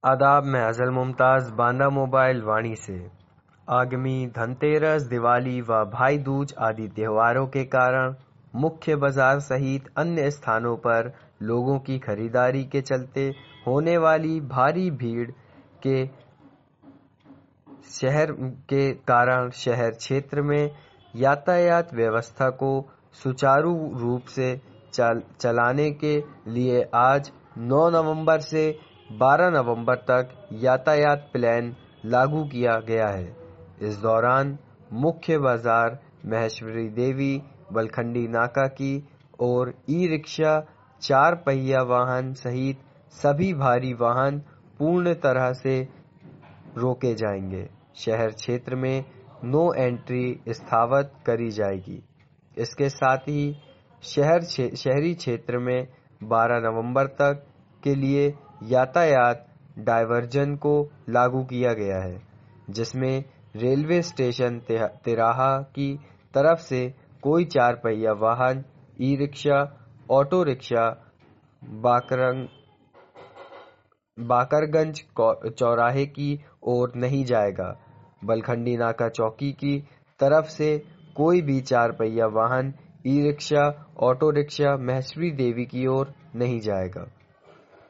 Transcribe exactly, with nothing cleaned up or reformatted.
आदाब, मैं अज़ल मुमताज़ बांदा मोबाइल वाणी से। आगामी धनतेरस, दिवाली व भाई दूज आदि त्योहारों के कारण मुख्य बाजार सहित अन्य स्थानों पर लोगों की खरीदारी के चलते होने वाली भारी भीड़ के शहर के कारण शहर क्षेत्र में यातायात व्यवस्था को सुचारू रूप से चल, चलाने के लिए आज नौ नवंबर से बारह नवंबर तक यातायात प्लान लागू किया गया है। इस दौरान मुख्य बाजार महेश्वरी देवी, बलखंडी नाका की और ई रिक्शा, चार पहिया वाहन सहित सभी भारी वाहन पूर्ण तरह से रोके जाएंगे। शहर क्षेत्र में नो एंट्री स्थापित करी जाएगी। इसके साथ ही शहर शहरी क्षेत्र में बारह नवंबर तक के लिए यातायात डायवर्जन को लागू किया गया है, जिसमें रेलवे स्टेशन तिराहा की तरफ से कोई चार पहिया वाहन, ई रिक्शा, ऑटो रिक्शा बाकरंग बाकरगंज चौराहे की ओर नहीं जाएगा। बलखंडी नाका चौकी की तरफ से कोई भी चार पहिया वाहन, e rickshaw, auto rickshaw Maheshwari Devi की ओर नहीं जाएगा।